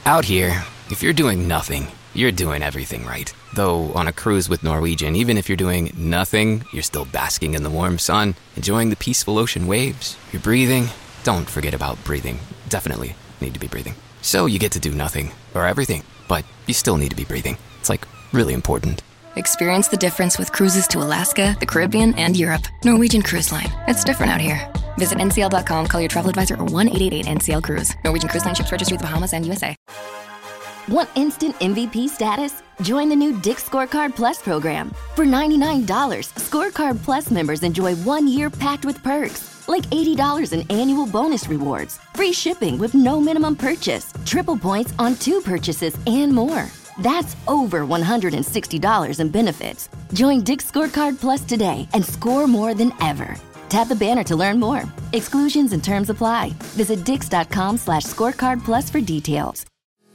Out here, if you're doing nothing, you're doing everything right. Though on a cruise with Norwegian, even if you're doing nothing, you're still basking in the warm sun, enjoying the peaceful ocean waves. You're breathing. Don't forget about breathing. Definitely need to be breathing. So you get to do nothing, or everything, but you still need to be breathing. It's like really important. Experience the difference with cruises to Alaska, the Caribbean, and Europe. Norwegian Cruise Line. It's different out here. Visit ncl.com, call your travel advisor, or 1-888-NCL-CRUISE. Norwegian Cruise Line ships registry the Bahamas and USA. Want instant MVP status? Join the new Dick's Scorecard Plus program. For $99, Scorecard Plus members enjoy 1 year packed with perks, like $80 in annual bonus rewards, free shipping with no minimum purchase, triple points on 2 purchases, and more. That's over $160 in benefits. Join Dick's Scorecard Plus today and score more than ever. Tap the banner to learn more. Exclusions and terms apply. Visit dix.com/scorecard plus for details.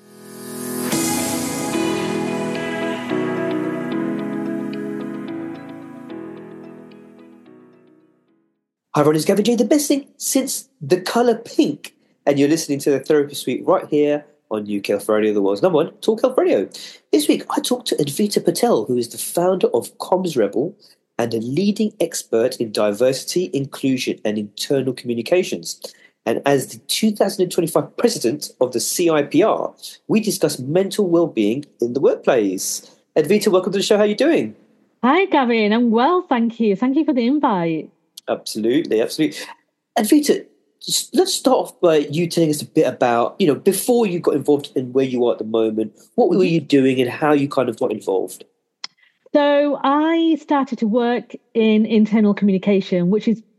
Hi everyone, it's Gavin J, the best thing since The Colour Pink. And you're listening to the Therapy Suite right here on UK Health Radio, the world's #1 talk health radio. This week, I talked to Advita Patel, who is the founder of Comms Rebel and a leading expert in diversity, inclusion, and internal communications. And as the 2025 president of the CIPR, we discuss mental well-being in the workplace. Advita, welcome to the show. How are you doing? Hi, Gavin. I'm well, thank you. Thank you for the invite. Absolutely, absolutely. Advita, let's start off by you telling us a bit about, before you got involved in where you are at the moment, what were you doing and how you kind of got involved? So I started to work in internal communication, which is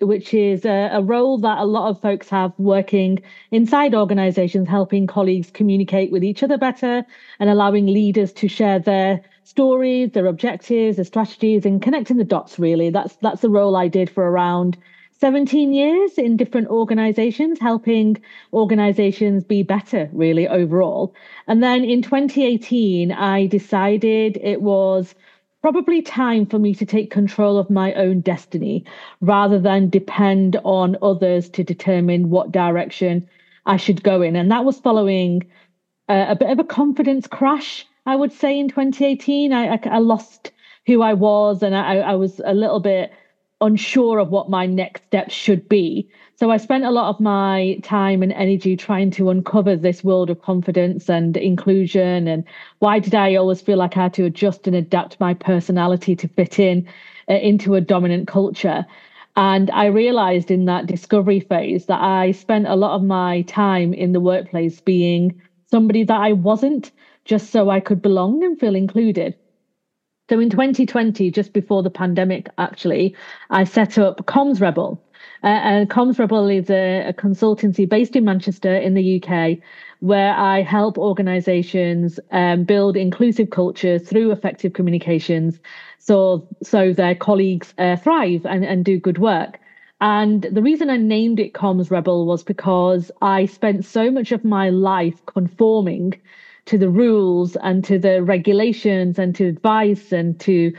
a role that a lot of folks have working inside organizations, helping colleagues communicate with each other better and allowing leaders to share their stories, their objectives, their strategies, and connecting the dots, really. That's the role I did for around 17 years in different organizations, helping organizations be better, really, overall. And then in 2018, I decided it was probably time for me to take control of my own destiny rather than depend on others to determine what direction I should go in. And that was following a bit of a confidence crash, I would say, in 2018. I lost who I was, and I was a little bit unsure of what my next steps should be. So I spent a lot of my time and energy trying to uncover this world of confidence and inclusion. And why did I always feel like I had to adjust and adapt my personality to fit in into a dominant culture? And I realized in that discovery phase that I spent a lot of my time in the workplace being somebody that I wasn't, just so I could belong and feel included. So in 2020, just before the pandemic, actually, I set up Comms Rebel. And Comms Rebel is a consultancy based in Manchester in the UK, where I help organizations build inclusive cultures through effective communications so their colleagues thrive and do good work. And the reason I named it Comms Rebel was because I spent so much of my life conforming to the rules and to the regulations and to advice and to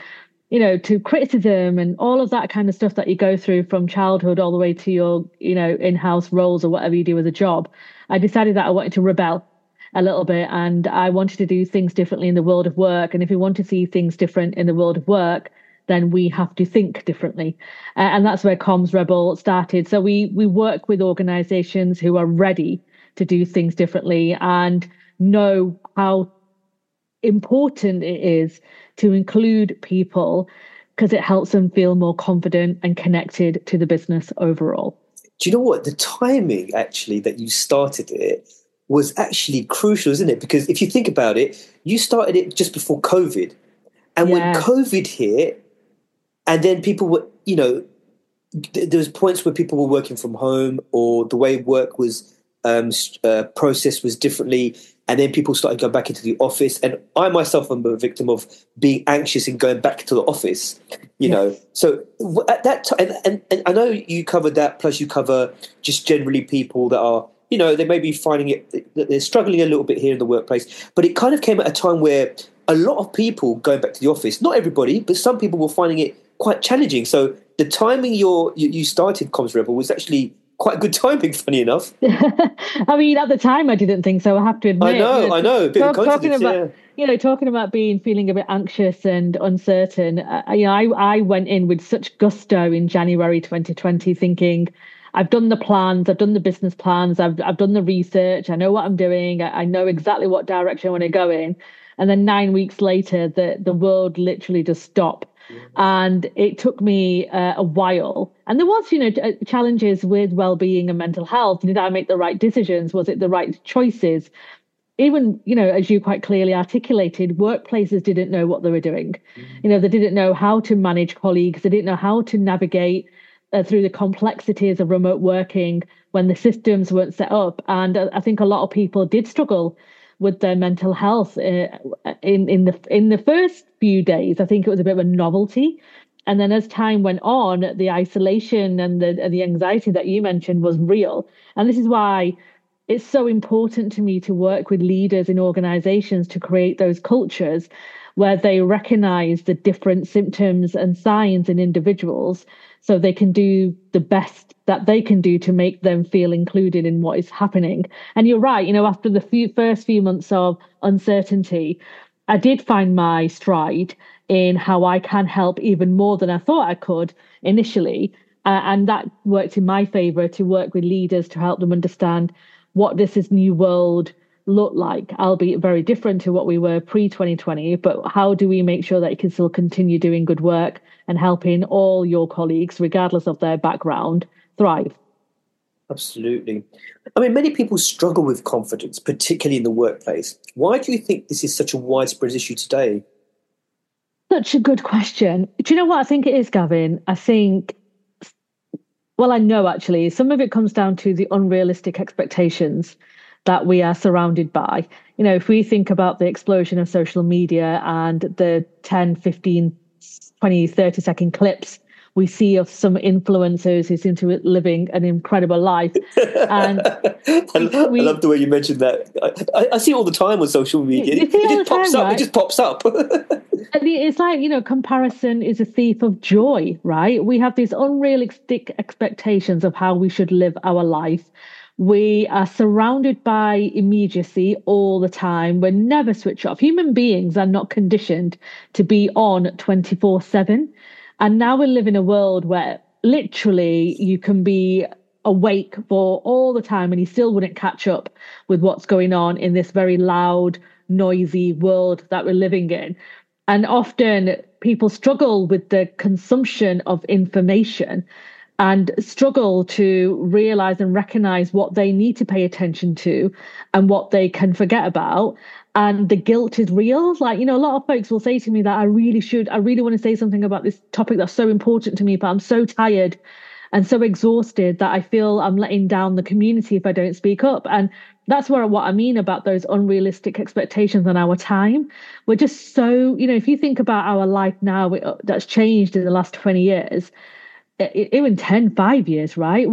criticism and all of that kind of stuff that you go through from childhood all the way to your, in-house roles or whatever you do as a job. I decided that I wanted to rebel a little bit and I wanted to do things differently in the world of work. And if we want to see things different in the world of work, then we have to think differently. And that's where Comms Rebel started. So we work with organizations who are ready to do things differently and know how important it is to include people because it helps them feel more confident and connected to the business overall. Do you know what? The timing actually that you started it was actually crucial, isn't it? Because if you think about it, you started it just before COVID. And when COVID hit, and then people were, there was points where people were working from home or the way work was processed was differently. And then people started going back into the office. And I myself am a victim of being anxious and going back to the office, know. So at that time, and I know you covered that, plus you cover just generally people that are, they may be finding it, they're struggling a little bit here in the workplace. But it kind of came at a time where a lot of people going back to the office, not everybody, but some people were finding it quite challenging. So the timing you started Comms Rebel was actually quite good timing, funny enough. I mean, at the time, I didn't think so. I have to admit. I know. A bit of coincidence, talking about feeling a bit anxious and uncertain. I went in with such gusto in January 2020, thinking, I've done the plans, I've done the business plans, I've done the research, I know what I'm doing, I know exactly what direction I want to go in. And then 9 weeks later, the world literally just stopped. And it took me a while. And there was, challenges with well-being and mental health. Did I make the right decisions? Was it the right choices? Even, as you quite clearly articulated, workplaces didn't know what they were doing. They didn't know how to manage colleagues. They didn't know how to navigate through the complexities of remote working when the systems weren't set up. And I think a lot of people did struggle with their mental health in the first few days. I think it was a bit of a novelty. And then as time went on, the isolation and the anxiety that you mentioned was real. And this is why it's so important to me to work with leaders in organizations to create those cultures where they recognize the different symptoms and signs in individuals so they can do the best that they can do to make them feel included in what is happening. And you're right, after the first few months of uncertainty, I did find my stride in how I can help even more than I thought I could initially. And that worked in my favor to work with leaders to help them understand what this new world look like, albeit very different to what we were pre-2020, but how do we make sure that you can still continue doing good work and helping all your colleagues, regardless of their background, thrive? Absolutely. I mean, many people struggle with confidence, particularly in the workplace. Why do you think this is such a widespread issue today? Such a good question. Do you know what I think it is, Gavin? I know actually, some of it comes down to the unrealistic expectations that we are surrounded by. If we think about the explosion of social media and the 10, 15, 20, 30-second clips we see of some influencers who seem to be living an incredible life. And I love the way you mentioned that. I see it all the time on social media. It just pops up. Right? It just pops up. And it's like, comparison is a thief of joy, right? We have these unrealistic expectations of how we should live our life. We are surrounded by immediacy all the time. We're never switch off. Human beings are not conditioned to be on 24/7. And now we live in a world where literally you can be awake for all the time and you still wouldn't catch up with what's going on in this very loud, noisy world that we're living in. And often people struggle with the consumption of information and struggle to realize and recognize what they need to pay attention to and what they can forget about. And the guilt is real. Like, a lot of folks will say to me that I really want to say something about this topic that's so important to me, but I'm so tired and so exhausted that I feel I'm letting down the community if I don't speak up. And that's what I mean about those unrealistic expectations on our time. We're just so, if you think about our life now, that's changed in the last 20 years, even 5 years, right?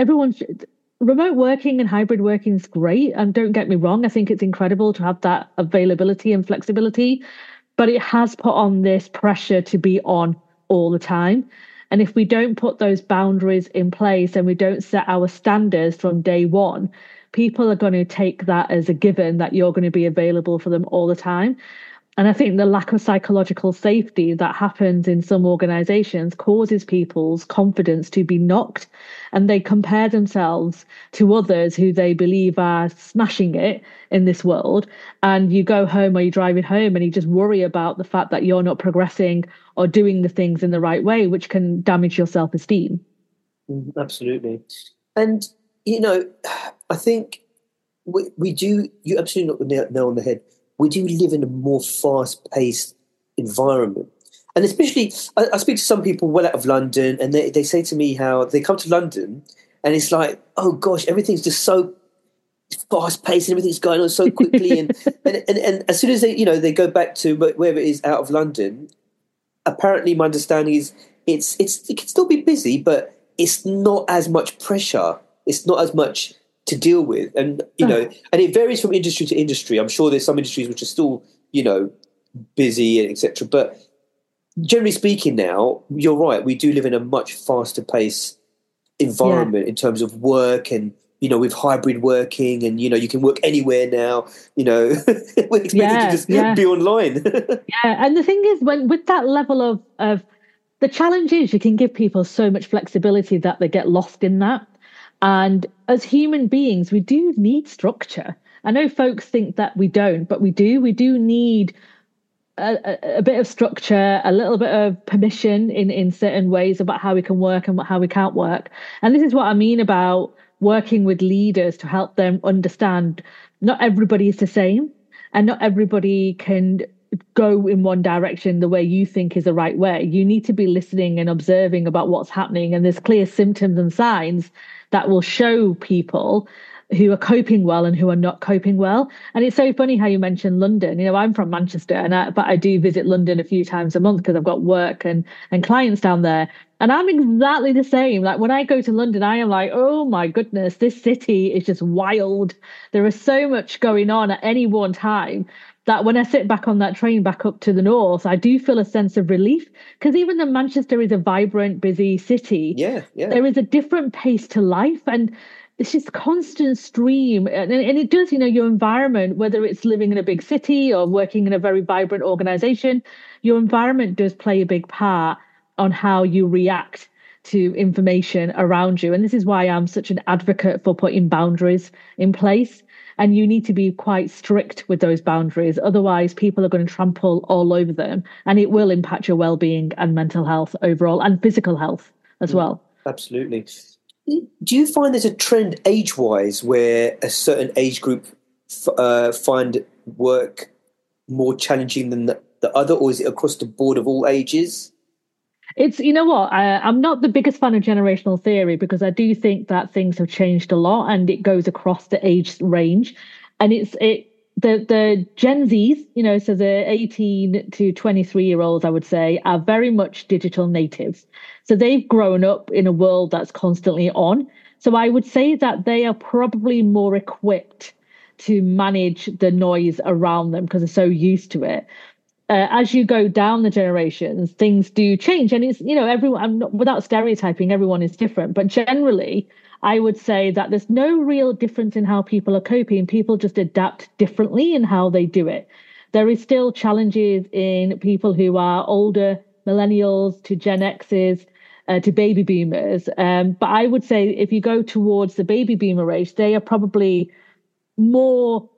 Remote working and hybrid working is great. And don't get me wrong, I think it's incredible to have that availability and flexibility, but it has put on this pressure to be on all the time. And if we don't put those boundaries in place and we don't set our standards from day one, people are going to take that as a given that you're going to be available for them all the time. And I think the lack of psychological safety that happens in some organizations causes people's confidence to be knocked, and they compare themselves to others who they believe are smashing it in this world. And you go home or you drive it home and you just worry about the fact that you're not progressing or doing the things in the right way, which can damage your self-esteem. Absolutely. And, I think we do, you absolutely not nail on the head. We do live in a more fast-paced environment. And especially, I speak to some people well out of London, and they say to me how they come to London, and it's like, oh gosh, everything's just so fast-paced, and everything's going on so quickly. and as soon as they go back to wherever it is out of London, apparently my understanding is it can still be busy, but it's not as much pressure. It's not as much to deal with, and and it varies from industry to industry. I'm sure there's some industries which are still busy and etc. But generally speaking, now you're right. We do live in a much faster pace environment in terms of work and, you know, with hybrid working and, you know, you can work anywhere now, you know, we're expected to just be online. And the thing is, when with that level of the challenge is you can give people so much flexibility that they get lost in that. And as human beings, we do need structure. I know folks think that we don't, but we do. We do need a bit of structure, a little bit of permission in certain ways about how we can work and how we can't work. And this is what I mean about working with leaders to help them understand not everybody is the same and not everybody can go in one direction the way you think is the right way. You need to be listening and observing about what's happening. And there's clear symptoms and signs that will show people who are coping well and who are not coping well. And it's so funny how you mentioned London. You know, I'm from Manchester, but I do visit London a few times a month because I've got work and clients down there. And I'm exactly the same. Like when I go to London, I am like, oh my goodness, this city is just wild. There is so much going on at any one time that when I sit back on that train back up to the north, I do feel a sense of relief, because even though Manchester is a vibrant, busy city, there is a different pace to life. And it's just constant stream. And it does, you know, your environment, whether it's living in a big city or working in a very vibrant organization, your environment does play a big part on how you react to information around you. And this is why I'm such an advocate for putting boundaries in place. And you need to be quite strict with those boundaries. Otherwise, people are going to trample all over them, and it will impact your well-being and mental health overall, and physical health as well. Absolutely. Do you find there's a trend age-wise where a certain age group find work more challenging than the other, or is it across the board of all ages? It's, you know what, I'm not the biggest fan of generational theory, because I do think that things have changed a lot and it goes across the age range. And the Gen Zs, you know, so the 18 to 23-year-olds, I would say, are very much digital natives. So they've grown up in a world that's constantly on. So I would say that they are probably more equipped to manage the noise around them because they're so used to it. As you go down the generations, things do change. And it's, you know, everyone, without stereotyping, everyone is different. But generally, I would say that there's no real difference in how people are coping. People just adapt differently in how they do it. There is still challenges in people who are older, millennials to Gen X's, to baby boomers. But I would say if you go towards the baby boomer age, they are probably more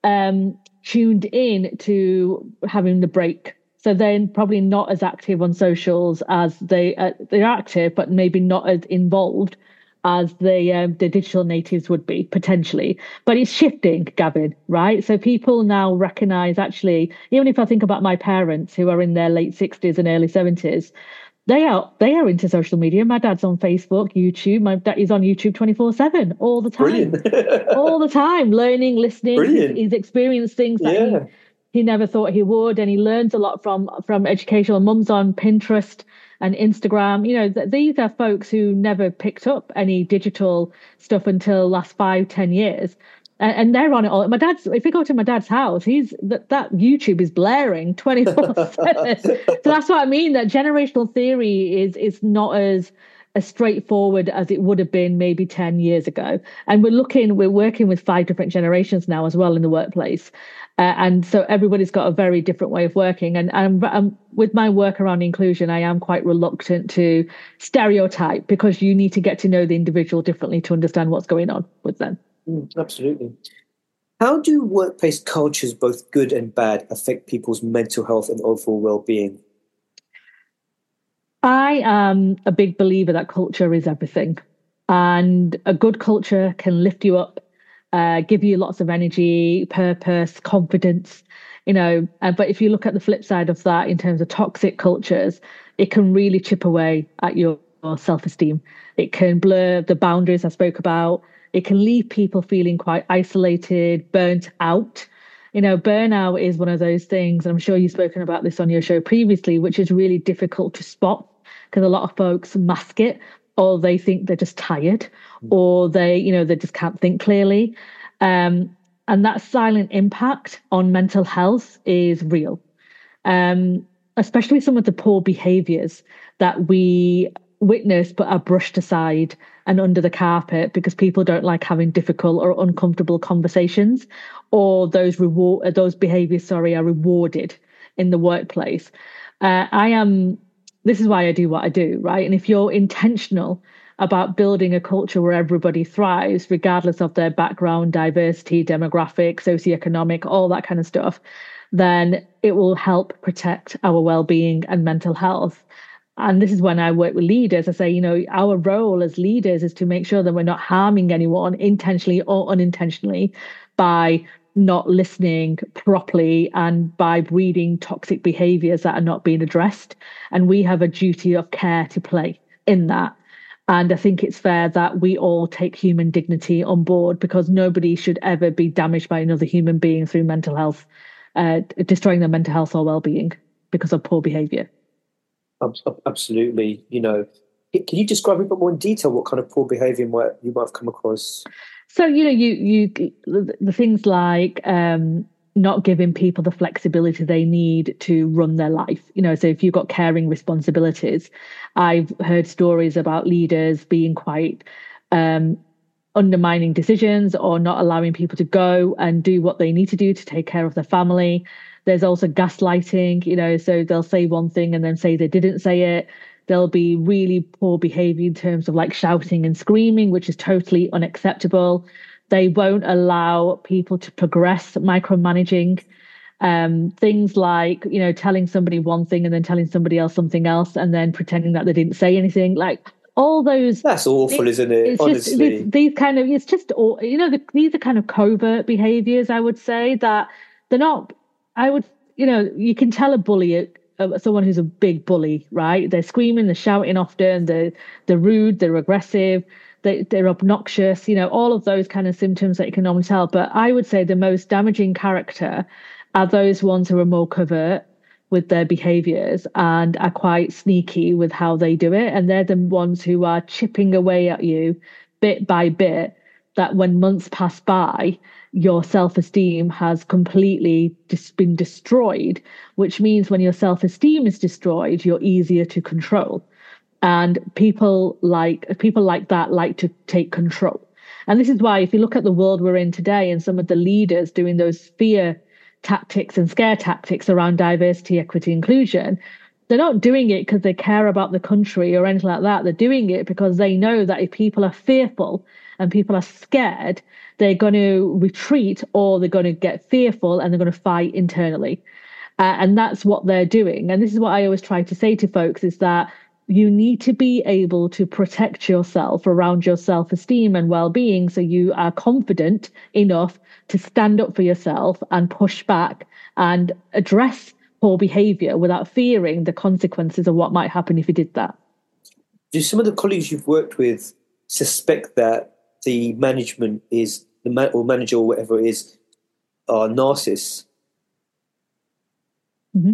tuned in to having the break. So they're probably not as active on socials as they're active, but maybe not as involved as the digital natives would be potentially. But it's shifting, Gavin, right? So people now recognize, actually, even if I think about my parents who are in their late 60s and early 70s, they are into social media. My dad's on Facebook, YouTube. My dad is on YouTube 24/7 all the time. Brilliant. All the time, learning, listening. He's experienced things that he never thought he would, and he learns a lot from educational. Mum's on Pinterest and Instagram. You know, these are folks who never picked up any digital stuff until last 5-10 years. And they're on it all. If you go to my dad's house, that YouTube is blaring 24/7. So that's what I mean. That generational theory is not as straightforward as it would have been maybe 10 years ago. And we're working with 5 different generations now as well in the workplace. And so everybody's got a very different way of working. And with my work around inclusion, I am quite reluctant to stereotype, because you need to get to know the individual differently to understand what's going on with them. Absolutely. How do workplace cultures, both good and bad, affect people's mental health and overall well-being? I am a big believer that culture is everything. And a good culture can lift you up, give you lots of energy, purpose, confidence, you know. But if you look at the flip side of that, in terms of toxic cultures, it can really chip away at your self-esteem. It can blur the boundaries I spoke about. It can leave people feeling quite isolated, burnt out. You know, burnout is one of those things, and I'm sure you've spoken about this on your show previously, which is really difficult to spot, because a lot of folks mask it, or they think they're just tired, or they just can't think clearly. And that silent impact on mental health is real, especially some of the poor behaviors that we witnessed but are brushed aside and under the carpet because people don't like having difficult or uncomfortable conversations, or those behaviors, are rewarded in the workplace. This is why I do what I do, right? And if you're intentional about building a culture where everybody thrives, regardless of their background, diversity, demographic, socioeconomic, all that kind of stuff, then it will help protect our well-being and mental health. And this is when I work with leaders. I say, our role as leaders is to make sure that we're not harming anyone intentionally or unintentionally by not listening properly and by breeding toxic behaviors that are not being addressed. And we have a duty of care to play in that. And I think it's fair that we all take human dignity on board, because nobody should ever be damaged by another human being through mental health, destroying their mental health or well-being because of poor behavior. Absolutely. Can you describe a bit more in detail what kind of poor behavior you might have come across? So, the things like not giving people the flexibility they need to run their life. So if you've got caring responsibilities, I've heard stories about leaders being quite undermining decisions or not allowing people to go and do what they need to do to take care of their family. There's also gaslighting, so they'll say one thing and then say they didn't say it. There'll be really poor behavior in terms of like shouting and screaming, which is totally unacceptable. They won't allow people to progress, micromanaging. Things like, telling somebody one thing and then telling somebody else something else and then pretending that they didn't say anything. Like all those. That's awful, isn't it? Honestly. These kind of, it's just, these are kind of covert behaviors, I would say, that they're not, you can tell a bully, someone who's a big bully, right? They're screaming, they're shouting often, they're rude, they're aggressive, they're obnoxious, all of those kind of symptoms that you can normally tell. But I would say the most damaging character are those ones who are more covert with their behaviors and are quite sneaky with how they do it. And they're the ones who are chipping away at you bit by bit, that when months pass by, your self-esteem has completely been destroyed, which means when your self-esteem is destroyed, you're easier to control. And people like that like to take control. And this is why, if you look at the world we're in today and some of the leaders doing those fear tactics and scare tactics around diversity, equity, inclusion, they're not doing it because they care about the country or anything like that. They're doing it because they know that if people are fearful and people are scared, they're going to retreat or they're going to get fearful and they're going to fight internally. And that's what they're doing. And this is what I always try to say to folks, is that you need to be able to protect yourself around your self-esteem and well-being, so you are confident enough to stand up for yourself and push back and address poor behavior without fearing the consequences of what might happen if you did that. Do some of the colleagues you've worked with suspect that the management is or manager or whatever it is are narcissists? Mm-hmm.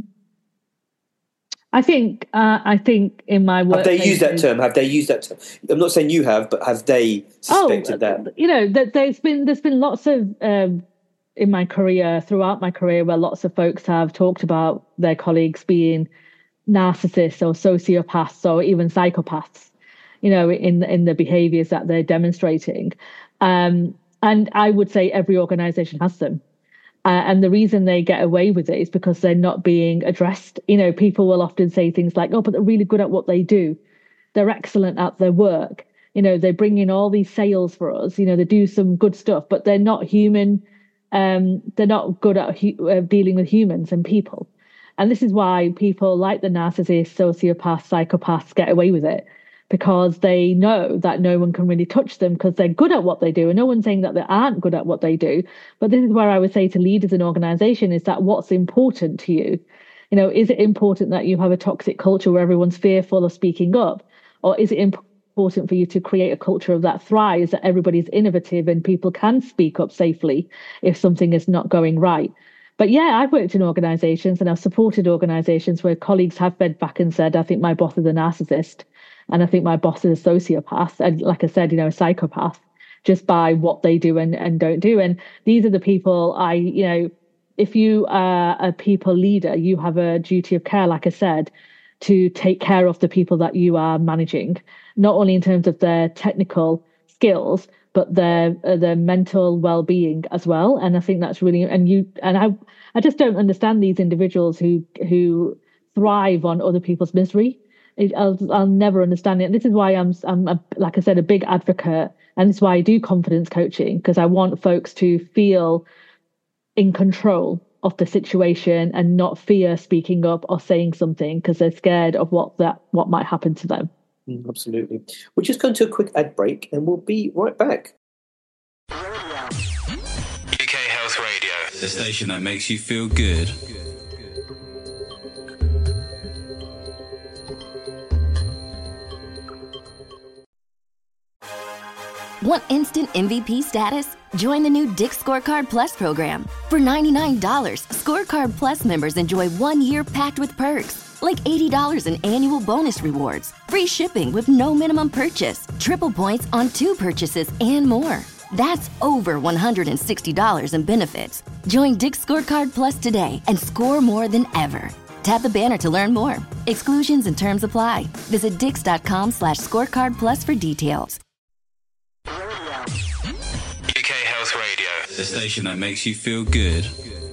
I think in my work, have they used that term? I'm not saying you have, but have they suspected that? There's been lots of throughout my career, where lots of folks have talked about their colleagues being narcissists or sociopaths or even psychopaths, in the behaviors that they're demonstrating. And I would say every organization has them. And the reason they get away with it is because they're not being addressed. People will often say things like, oh, but they're really good at what they do. They're excellent at their work. They bring in all these sales for us. They do some good stuff, but they're not human. They're not good at dealing with humans and people. And this is why people like the narcissists, sociopaths, psychopaths get away with it, because they know that no one can really touch them because they're good at what they do. And no one's saying that they aren't good at what they do. But this is where I would say to leaders in organization is that what's important to you? Is it important that you have a toxic culture where everyone's fearful of speaking up? Or is it important for you to create a culture that thrives, that everybody's innovative and people can speak up safely if something is not going right? But yeah, I've worked in organizations and I've supported organizations where colleagues have fed back and said, I think my boss is a narcissist. And I think my boss is a sociopath. And like I said, a psychopath, just by what they do and don't do. And these are the people if you are a people leader, you have a duty of care, like I said. to take care of the people that you are managing, not only in terms of their technical skills, but their mental well-being as well. And I think that's really, I just don't understand these individuals who thrive on other people's misery. I'll never understand it. This is why I'm like I said, a big advocate, and this is why I do confidence coaching, because I want folks to feel in control of the situation and not fear speaking up or saying something because they're scared of what might happen to them. Absolutely. We're just going to a quick ad break and we'll be right back. UK Health Radio, the station that makes you feel good. Want instant MVP status? Join the new Dick's Scorecard Plus program. For $99, Scorecard Plus members enjoy 1 year packed with perks, like $80 in annual bonus rewards, free shipping with no minimum purchase, triple points on 2 purchases, and more. That's over $160 in benefits. Join Dick's Scorecard Plus today and score more than ever. Tap the banner to learn more. Exclusions and terms apply. Visit dix.com/scorecard plus for details. UK Health Radio, the station that makes you feel good.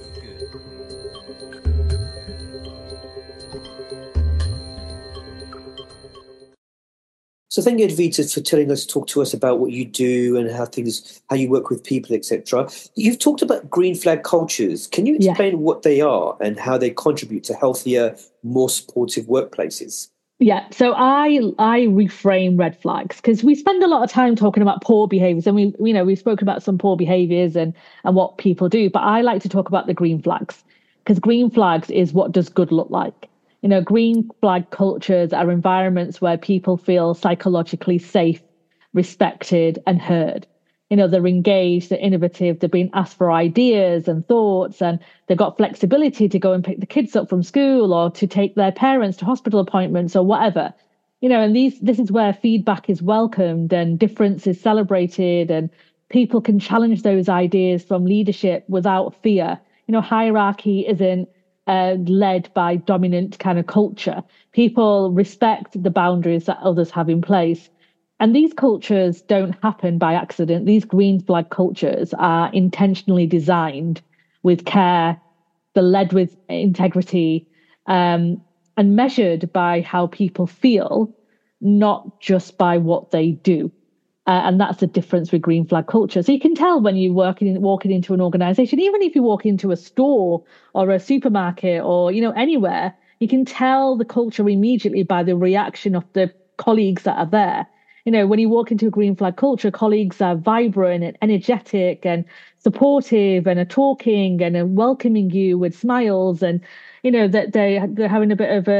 So thank you, Advita, for talk to us about what you do and how you work with people, etc. You've talked about green flag cultures. Can you explain what they are and how they contribute to healthier, more supportive workplaces? Yeah, so I reframe red flags because we spend a lot of time talking about poor behaviors, and we've spoken about some poor behaviors and what people do, but I like to talk about the green flags, because green flags is what does good look like. Green flag cultures are environments where people feel psychologically safe, respected, and heard. They're engaged, they're innovative, they're being asked for ideas and thoughts, and they've got flexibility to go and pick the kids up from school or to take their parents to hospital appointments or whatever. And this is where feedback is welcomed and difference is celebrated, and people can challenge those ideas from leadership without fear. Hierarchy isn't led by dominant kind of culture. People respect the boundaries that others have in place. And these cultures don't happen by accident. These green flag cultures are intentionally designed with care, they're led with integrity, and measured by how people feel, not just by what they do. And that's the difference with green flag culture. So you can tell when you're walking into an organization, even if you walk into a store or a supermarket or, anywhere, you can tell the culture immediately by the reaction of the colleagues that are there. When you walk into a green flag culture, colleagues are vibrant and energetic and supportive and are talking and are welcoming you with smiles, and that they're having a bit of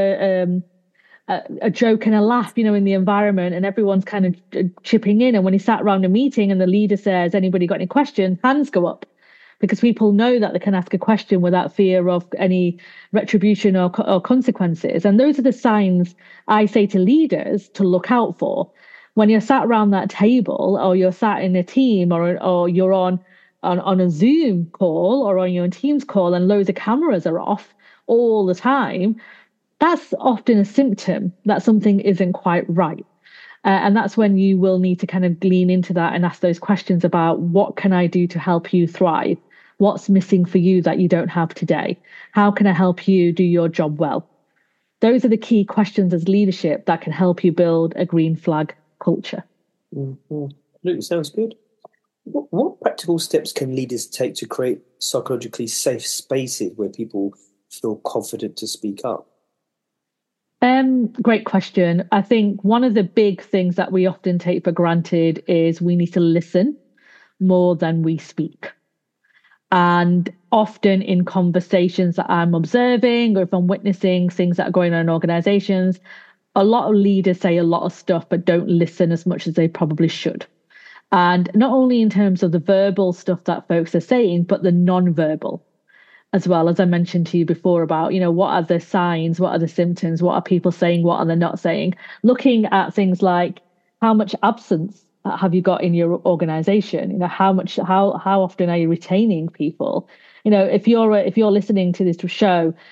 a joke and a laugh, in the environment, and everyone's kind of chipping in. And when you sat around a meeting and the leader says, "Anybody got any questions?" hands go up, because people know that they can ask a question without fear of any retribution or consequences. And those are the signs I say to leaders to look out for. When you're sat around that table, or you're sat in a team, or you're on a Zoom call or on your Teams call and loads of cameras are off all the time, that's often a symptom that something isn't quite right. And that's when you will need to kind of lean into that and ask those questions about, what can I do to help you thrive? What's missing for you that you don't have today? How can I help you do your job well? Those are the key questions as leadership that can help you build a green flag culture. Absolutely, sounds good. What practical steps can leaders take to create psychologically safe spaces where people feel confident to speak up? Great question. I think one of the big things that we often take for granted is we need to listen more than we speak. And often in conversations that I'm observing, or if I'm witnessing things that are going on in organizations, a lot of leaders say a lot of stuff, but don't listen as much as they probably should. And not only in terms of the verbal stuff that folks are saying, but the non-verbal as well. As I mentioned to you before about, what are the signs, what are the symptoms, what are people saying, what are they not saying? Looking at things like, how much absence have you got in your organization? How often are you retaining people? If you're listening to this show,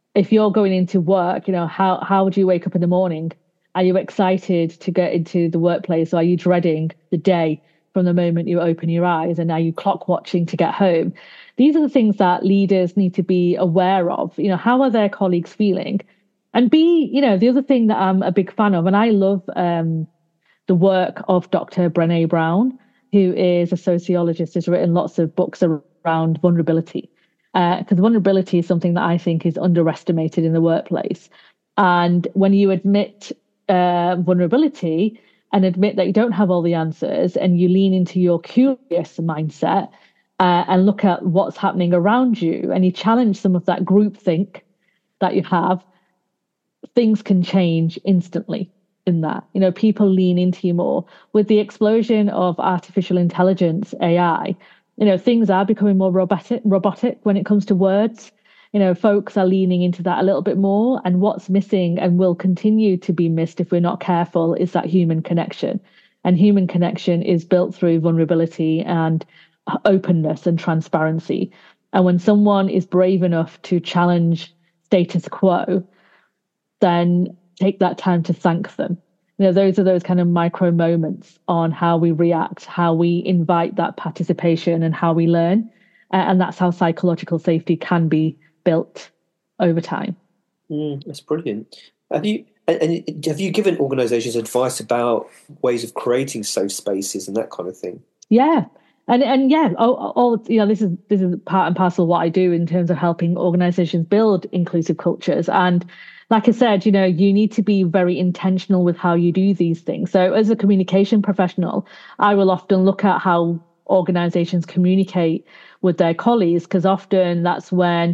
if you're going into work, how do you wake up in the morning? Are you excited to get into the workplace, or are you dreading the day from the moment you open your eyes, and are you clock watching to get home? These are the things that leaders need to be aware of. How are their colleagues feeling? And the other thing that I'm a big fan of, and I love the work of Dr. Brené Brown, who is a sociologist, has written lots of books around vulnerability. Because vulnerability is something that I think is underestimated in the workplace. And when you admit vulnerability and admit that you don't have all the answers, and you lean into your curious mindset and look at what's happening around you, and you challenge some of that groupthink that you have, things can change instantly in that. People lean into you more. With the explosion of artificial intelligence, AI, things are becoming more robotic when it comes to words. Folks are leaning into that a little bit more. And what's missing, and will continue to be missed if we're not careful, is that human connection. And human connection is built through vulnerability and openness and transparency. And when someone is brave enough to challenge status quo, then take that time to thank them. Those are those kind of micro moments on how we react, how we invite that participation, and how we learn. And that's how psychological safety can be built over time. That's brilliant. Have you given organisations advice about ways of creating safe spaces and that kind of thing? Yeah. And yeah, all this is part and parcel of what I do in terms of helping organisations build inclusive cultures. And like I said, you need to be very intentional with how you do these things. So as a communication professional, I will often look at how organisations communicate with their colleagues, because often that's when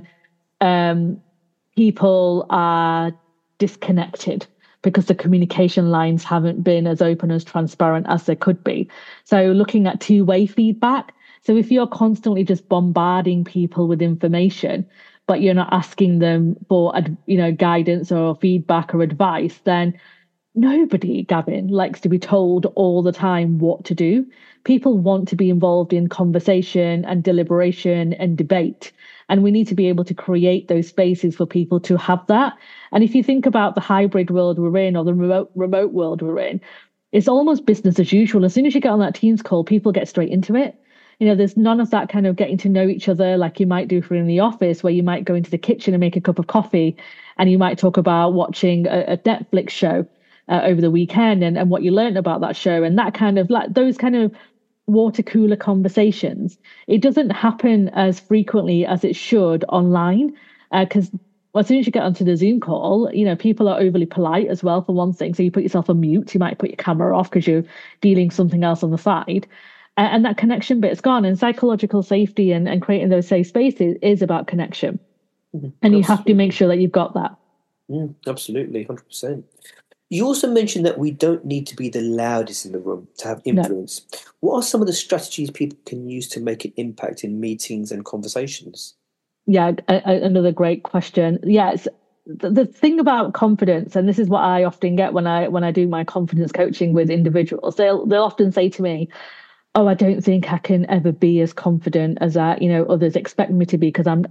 people are disconnected because the communication lines haven't been as open, as transparent as they could be. So looking at two-way feedback. So if you're constantly just bombarding people with information, but you're not asking them for, guidance or feedback or advice, then nobody, Gavin, likes to be told all the time what to do. People want to be involved in conversation and deliberation and debate. And we need to be able to create those spaces for people to have that. And if you think about the hybrid world we're in, or the remote world we're in, it's almost business as usual. As soon as you get on that Teams call, people get straight into it. There's none of that kind of getting to know each other like you might do for in the office, where you might go into the kitchen and make a cup of coffee, and you might talk about watching a Netflix show over the weekend and what you learned about that show, and that kind of, like, those kind of water cooler conversations. It doesn't happen as frequently as it should online, because as soon as you get onto the Zoom call, people are overly polite as well, for one thing. So you put yourself on mute, you might put your camera off because you're dealing something else on the side. And that connection bit is gone. And psychological safety and creating those safe spaces is about connection. Mm-hmm. And absolutely. You have to make sure that you've got that. Absolutely, 100%. You also mentioned that we don't need to be the loudest in the room to have influence. No. What are some of the strategies people can use to make an impact in meetings and conversations? Yeah, another great question. Yes, the thing about confidence, and this is what I often get when I do my confidence coaching with individuals, they'll often say to me, "Oh, I don't think I can ever be as confident as others expect me to be, because I'm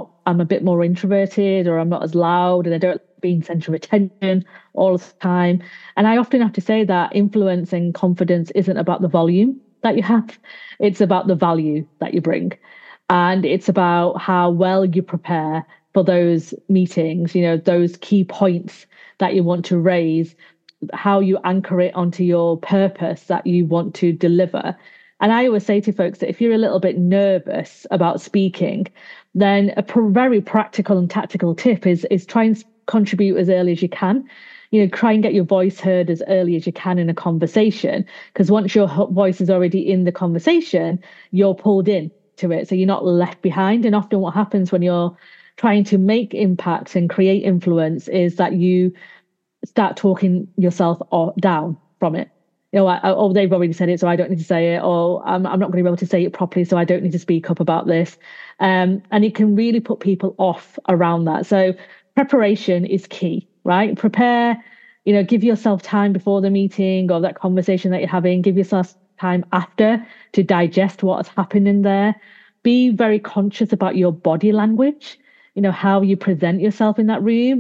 a bit more introverted, or I'm not as loud, and I don't like being center of attention all the time." And I often have to say that influence and confidence isn't about the volume that you have. It's about the value that you bring. And it's about how well you prepare for those meetings, those key points that you want to raise, how you anchor it onto your purpose that you want to deliver. And I always say to folks that if you're a little bit nervous about speaking, then a very practical and tactical tip is try and contribute as early as you can. Try and get your voice heard as early as you can in a conversation, because once your voice is already in the conversation, you're pulled in to it, so you're not left behind. And often what happens when you're trying to make impact and create influence is that you start talking yourself down from it. They've already said it, so I don't need to say it, or I'm not going to be able to say it properly, so I don't need to speak up about this. And it can really put people off around that. So preparation is key, right? Prepare, give yourself time before the meeting or that conversation that you're having. Give yourself time after to digest what has happened in there. Be very conscious about your body language, how you present yourself in that room.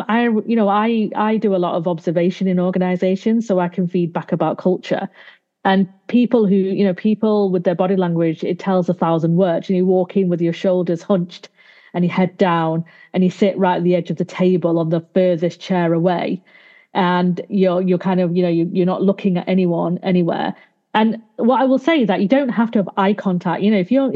I do a lot of observation in organizations, so I can feed back about culture. And people with their body language, it tells 1,000 words. You walk in with your shoulders hunched and your head down, and you sit right at the edge of the table on the furthest chair away, and you're kind of you're not looking at anyone anywhere. And what I will say is that you don't have to have eye contact. If you're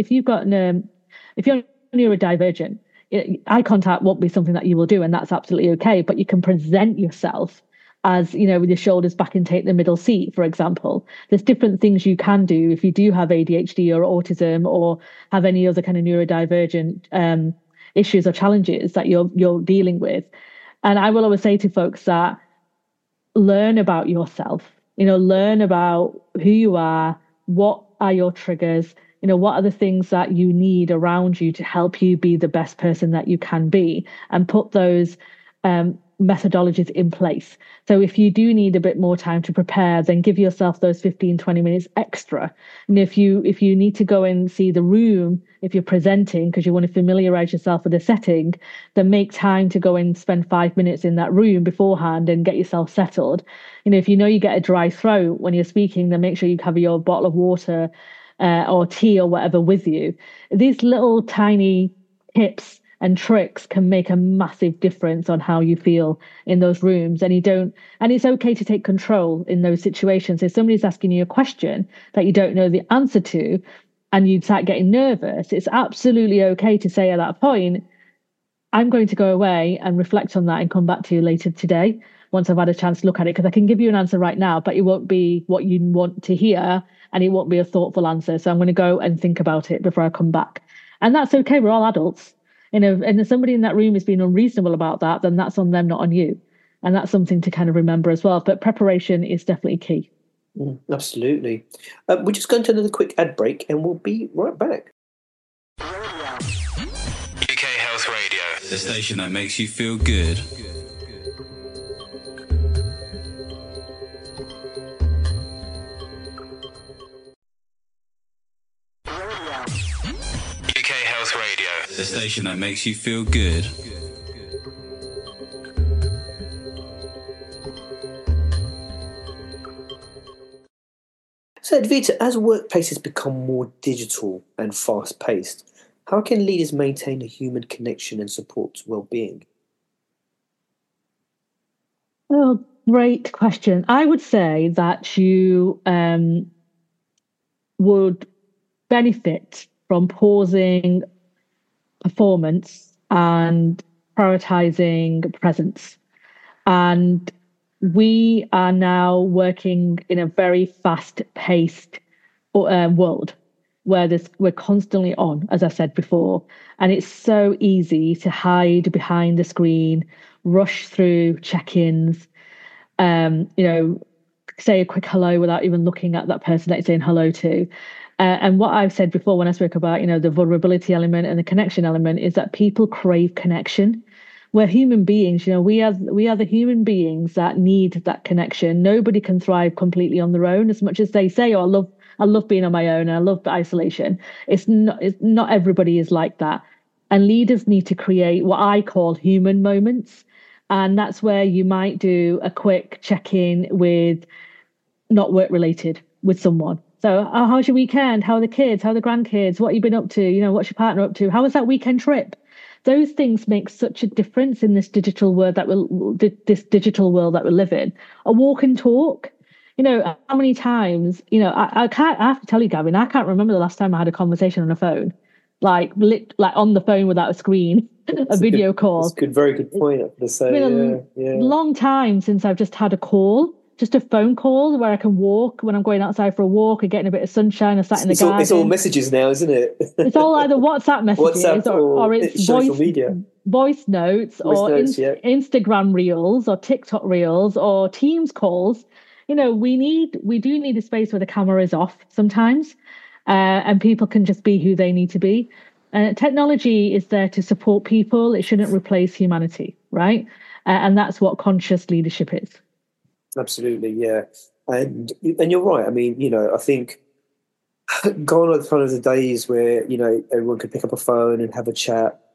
neurodivergent, eye contact won't be something that you will do, and that's absolutely okay. But you can present yourself as, with your shoulders back and take the middle seat, for example. There's different things you can do if you do have ADHD or autism or have any other kind of neurodivergent issues or challenges that you're dealing with. And I will always say to folks that learn about yourself, learn about who you are, what are your triggers, what are the things that you need around you to help you be the best person that you can be, and put those methodologies in place. So if you do need a bit more time to prepare, then give yourself those 15-20 minutes extra. And if you need to go and see the room, if you're presenting because you want to familiarize yourself with the setting, then make time to go and spend 5 minutes in that room beforehand and get yourself settled. If you get a dry throat when you're speaking, then make sure you have your bottle of water or tea or whatever with you. These little tiny tips and tricks can make a massive difference on how you feel in those rooms. And it's okay to take control in those situations. If somebody's asking you a question that you don't know the answer to, and you start getting nervous, it's absolutely okay to say at that point, I'm going to go away and reflect on that and come back to you later today once I've had a chance to look at it, because I can give you an answer right now, but it won't be what you want to hear, and it won't be a thoughtful answer. So I'm going to go and think about it before I come back. And that's okay. We're all adults. And if somebody in that room is being unreasonable about that, then that's on them, not on you. And that's something to kind of remember as well. But preparation is definitely key. Absolutely. We're just going to another quick ad break, and we'll be right back. UK Health Radio, the station that makes you feel good. UK Health Radio, the station that makes you feel good. So, Advita, as workplaces become more digital and fast-paced, how can leaders maintain a human connection and support well-being? Oh, great question. I would say that you would benefit from pausing performance and prioritizing presence. And we are now working in a very fast-paced world where we're constantly on, as I said before, and it's so easy to hide behind the screen, rush through check-ins, say a quick hello without even looking at that person that you're saying hello to. And what I've said before when I spoke about, the vulnerability element and the connection element is that people crave connection. We're human beings, we are the human beings that need that connection. Nobody can thrive completely on their own, as much as they say, oh, I love being on my own and I love isolation. It's not everybody is like that. And leaders need to create what I call human moments. And that's where you might do a quick check-in with not work related with someone. So, how's your weekend? How are the kids? How are the grandkids? What have you been up to? What's your partner up to? How was that weekend trip? Those things make such a difference in this digital world that we live in. A walk and talk. How many times? I have to tell you, Gavin, I can't remember the last time I had a conversation on a phone, like on the phone without a screen, a video call. That's good, very good point. It's been a long time since I've just had a call. Just a phone call where I can walk when I'm going outside for a walk or getting a bit of sunshine or sat in the garden. It's all messages now, isn't it? It's all either WhatsApp messages or it's social media. Voice notes or Instagram reels or TikTok reels or Teams calls. We do need a space where the camera is off sometimes and people can just be who they need to be. Technology is there to support people. It shouldn't replace humanity, right? And that's what conscious leadership is. Absolutely, yeah, and you're right. I mean, I think gone are kind of the days where everyone could pick up a phone and have a chat.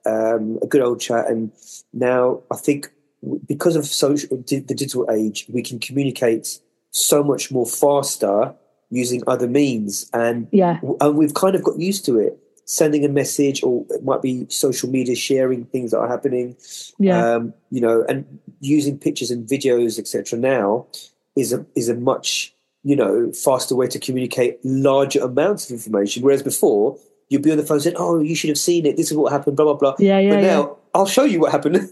a good old chat. And now I think because of the digital age, we can communicate so much more faster using other means. And we've kind of got used to it. Sending a message, or it might be social media, sharing things that are happening, and using pictures and videos, etc. now is a much, faster way to communicate larger amounts of information. Whereas before, you'd be on the phone saying, "Oh, you should have seen it. This is what happened." Blah blah blah. But now, I'll show you what happened.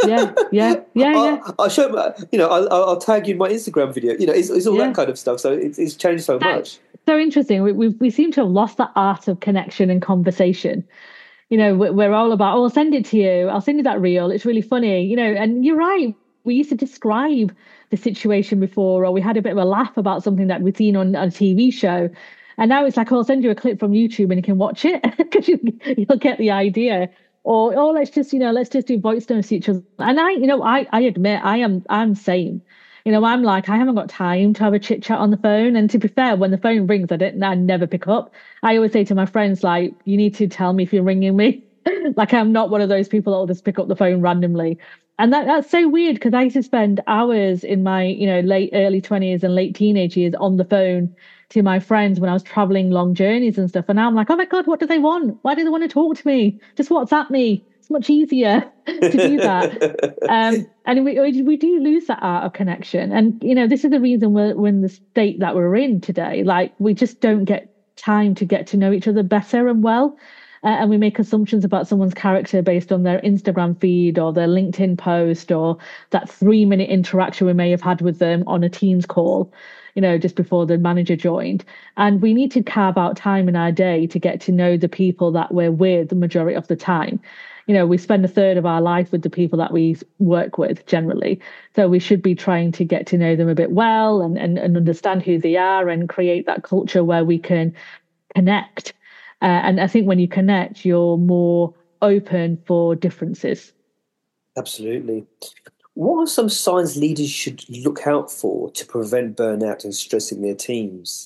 I'll show. I'll tag you in my Instagram video. It's all that kind of stuff. So it's changed so much. So interesting. We seem to have lost that art of connection and conversation. We're all about, I'll send it to you. I'll send you that reel. It's really funny. And you're right. We used to describe the situation before, or we had a bit of a laugh about something that we'd seen on a TV show. And now it's like, I'll send you a clip from YouTube and you can watch it because you'll get the idea. Or let's just do voice notes to each other. And I admit I'm same. I'm like, I haven't got time to have a chit chat on the phone. And to be fair, when the phone rings, I never pick up. I always say to my friends, like, you need to tell me if you're ringing me. Like, I'm not one of those people that will just pick up the phone randomly. And that's so weird, because I used to spend hours in my, early 20s and late teenage years on the phone to my friends when I was traveling long journeys and stuff. And now I'm like, oh my God, what do they want? Why do they want to talk to me? Just WhatsApp me. It's much easier to do that. And we do lose that art of connection. And, this is the reason we're in the state that we're in today. Like, we just don't get time to get to know each other better and well. And we make assumptions about someone's character based on their Instagram feed or their LinkedIn post or that 3-minute interaction we may have had with them on a Teams call, just before the manager joined. And we need to carve out time in our day to get to know the people that we're with the majority of the time. We spend a third of our life with the people that we work with generally. So we should be trying to get to know them a bit well and understand who they are and create that culture where we can connect. And I think when you connect, you're more open for differences. Absolutely. What are some signs leaders should look out for to prevent burnout and stress in their teams?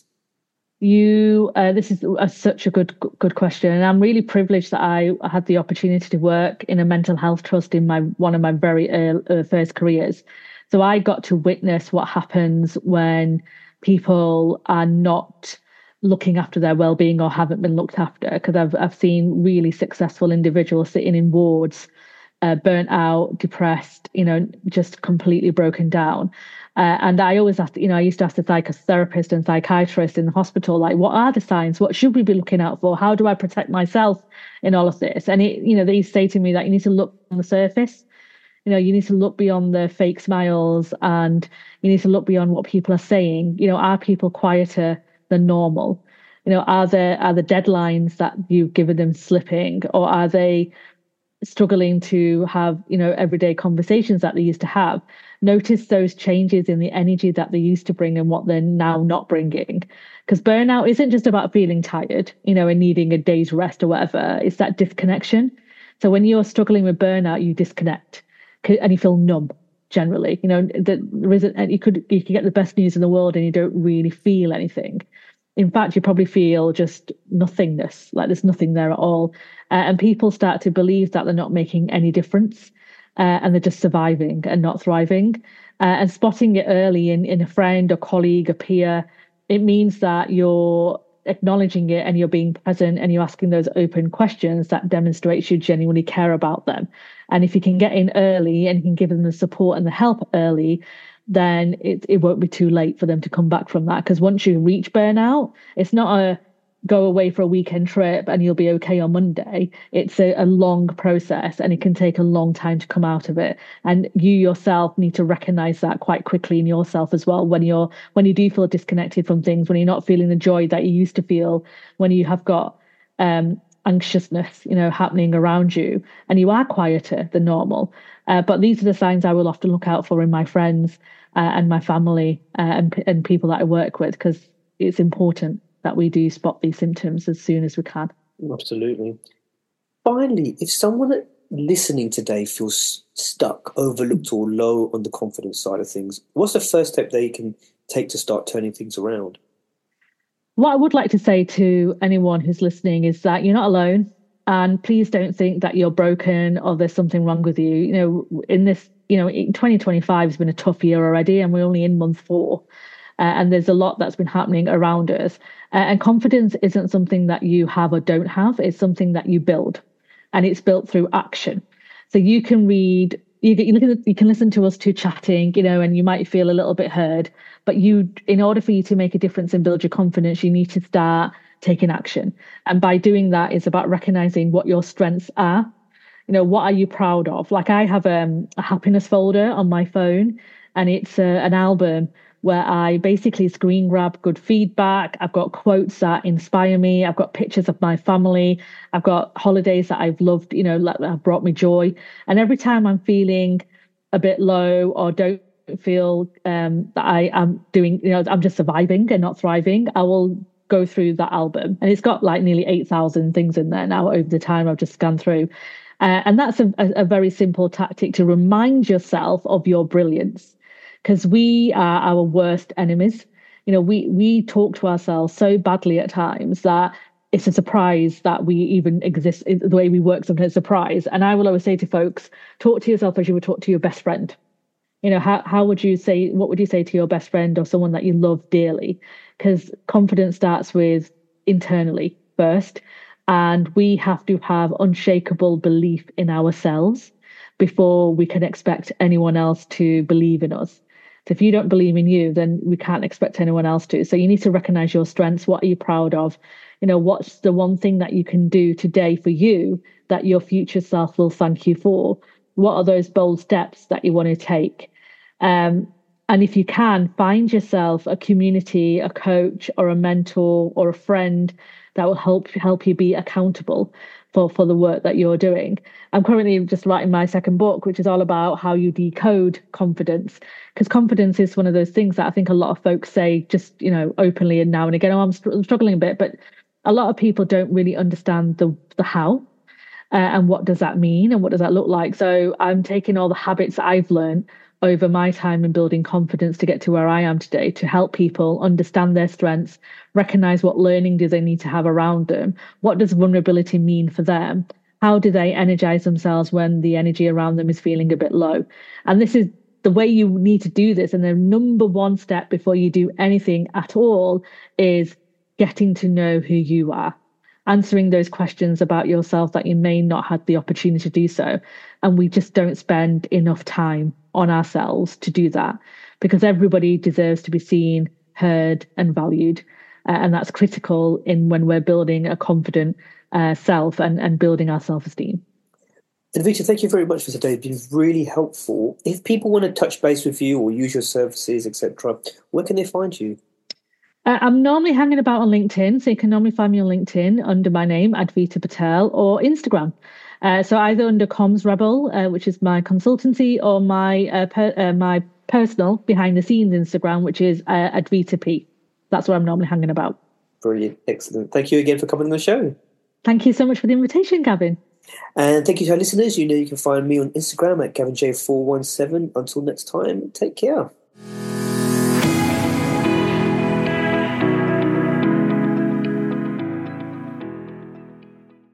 This is such a good question, and I'm really privileged that I had the opportunity to work in a mental health trust in one of my very first careers. So I got to witness what happens when people are not looking after their well-being or haven't been looked after, because I've seen really successful individuals sitting in wards, burnt out, depressed, just completely broken down. And I always asked, I used to ask the psychotherapist and psychiatrist in the hospital, like, what are the signs? What should we be looking out for? How do I protect myself in all of this? And they say to me that you need to look on the surface. You need to look beyond the fake smiles, and you need to look beyond what people are saying. Are people quieter than normal? Are the deadlines that you've given them slipping, or are they struggling to have, everyday conversations that they used to have? Notice those changes in the energy that they used to bring and what they're now not bringing. Because burnout isn't just about feeling tired, and needing a day's rest or whatever. It's that disconnection. So when you're struggling with burnout, you disconnect and you feel numb. Generally, there isn't, and you could get the best news in the world and you don't really feel anything. In fact, you probably feel just nothingness, like there's nothing there at all. And people start to believe that they're not making any difference, and they're just surviving and not thriving. And spotting it early in a friend, a colleague, a peer, it means that you're acknowledging it and you're being present and you're asking those open questions that demonstrates you genuinely care about them. And if you can get in early and you can give them the support and the help early, then it won't be too late for them to come back from that. Because once you reach burnout, it's not a go away for a weekend trip and you'll be okay on Monday. It's a long process, and it can take a long time to come out of it. And you yourself need to recognize that quite quickly in yourself as well. When you do feel disconnected from things, when you're not feeling the joy that you used to feel, when you have got anxiousness, happening around you, and you are quieter than normal. But these are the signs I will often look out for in my friends and my family and people that I work with, because it's important that we do spot these symptoms as soon as we can. Absolutely. Finally, if someone listening today feels stuck, overlooked, or low on the confidence side of things, what's the first step they can take to start turning things around? What I would like to say to anyone who's listening is that you're not alone. And please don't think that you're broken or there's something wrong with you. You know, in this, you know, 2025 has been a tough year already, and we're only in month 4. And there's a lot that's been happening around us. And confidence isn't something that you have or don't have. It's something that you build, and it's built through action. So you can read, you can listen to us two chatting, you know, and you might feel a little bit heard, but in order for you to make a difference and build your confidence, you need to start taking action. And by doing that, it's about recognizing what your strengths are. You know, what are you proud of? Like, I have a happiness folder on my phone, and it's an album where I basically screen grab good feedback. I've got quotes that inspire me. I've got pictures of my family. I've got holidays that I've loved, you know, that have brought me joy. And every time I'm feeling a bit low or don't feel that I am doing, you know, I'm just surviving and not thriving, I will go through that album. And it's got like nearly 8,000 things in there now over the time I've just scanned through. And that's a very simple tactic to remind yourself of your brilliance. Because we are our worst enemies. You know, we talk to ourselves so badly at times that it's a surprise that we even exist. The way we work sometimes is a surprise. And I will always say to folks, talk to yourself as you would talk to your best friend. You know, what would you say to your best friend or someone that you love dearly? Because confidence starts with internally first. And we have to have unshakable belief in ourselves before we can expect anyone else to believe in us. So if you don't believe in you, then we can't expect anyone else to. So you need to recognize your strengths. What are you proud of? You know, what's the one thing that you can do today for you that your future self will thank you for? What are those bold steps that you want to take? And if you can, find yourself a community, a coach or a mentor or a friend that will help you be accountable for the work that you're doing. I'm currently just writing my second book, which is all about how you decode confidence, because confidence is one of those things that I think a lot of folks say just, you know, openly and now and again, oh, I'm struggling a bit, but a lot of people don't really understand the how and what does that mean and what does that look like. So I'm taking all the habits that I've learned over my time in building confidence to get to where I am today, to help people understand their strengths, recognize what learning do they need to have around them, what does vulnerability mean for them, how do they energize themselves when the energy around them is feeling a bit low. And this is the way you need to do this. And the number one step before you do anything at all is getting to know who you are, answering those questions about yourself that you may not have the opportunity to do so. And we just don't spend enough time on ourselves to do that, because everybody deserves to be seen, heard, and valued. And that's critical when we're building a confident self and building our self-esteem. Advita, thank you very much for today. It's been really helpful. If people want to touch base with you or use your services, etc., where can they find you? I'm normally hanging about on LinkedIn, so you can normally find me on LinkedIn under my name, Advita Patel, or Instagram. So either under Comms Rebel, which is my consultancy, or my personal behind the scenes Instagram, which is Advita P. That's where I'm normally hanging about. Brilliant. Excellent. Thank you again for coming on the show. Thank you so much for the invitation, Gavin. And thank you to our listeners. You know you can find me on Instagram at GavinJ417. Until next time, take care.